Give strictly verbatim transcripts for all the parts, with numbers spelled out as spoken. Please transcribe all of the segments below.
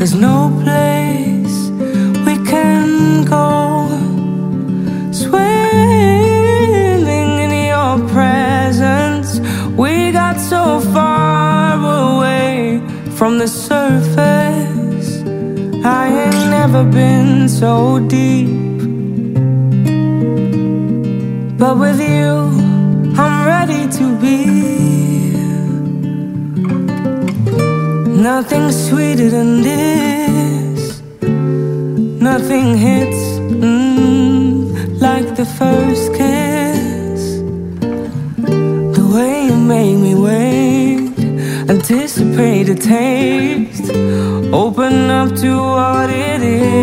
There's no place we can go, swimming in your presence. We got so far away from the surface. I ain't never been so deep, but with you I'm ready to be. Nothing sweeter than this. Nothing hits mm, like the first kiss. The way you make me wait, anticipate the taste, open up to what it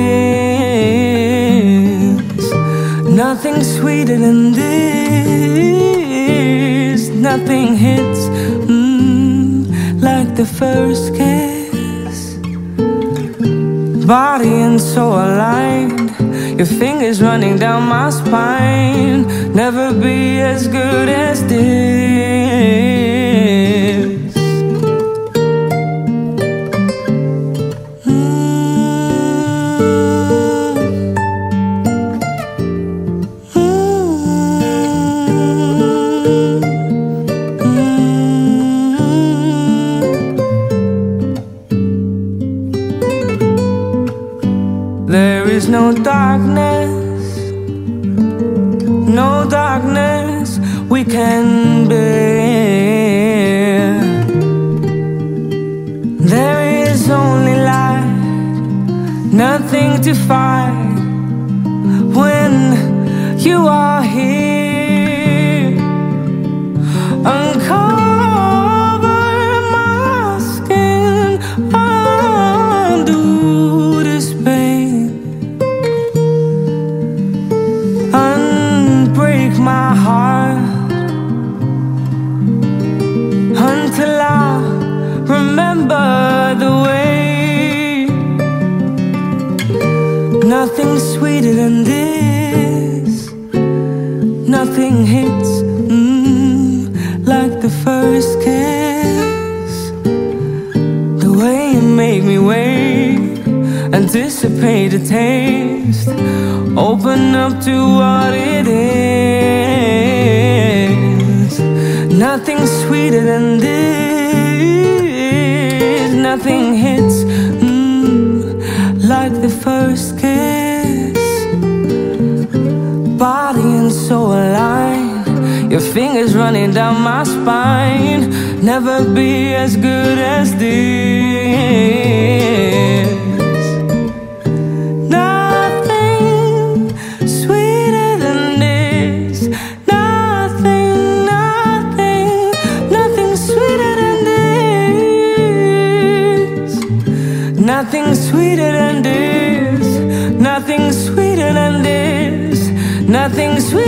is. Nothing sweeter than this. Nothing hits mm, like the first kiss. Body and soul aligned, your fingers running down my spine. Never be as good as this. There is no darkness, no darkness we can bear. There is only light, nothing to fight when you are here. Uncover my skin, undo this pain, unbreak my heart until I remember the way. Nothing sweeter than this. Nothing hits mm, like the first kiss. The way you make me wait, anticipate the taste, open up to what it is. Nothing sweeter than this. Nothing hits mm, like the first kiss. Body and soul aligned, your fingers running down my spine. Never be as good as this. Nothing sweeter than this. Nothing sweeter than this. Nothing sweeter.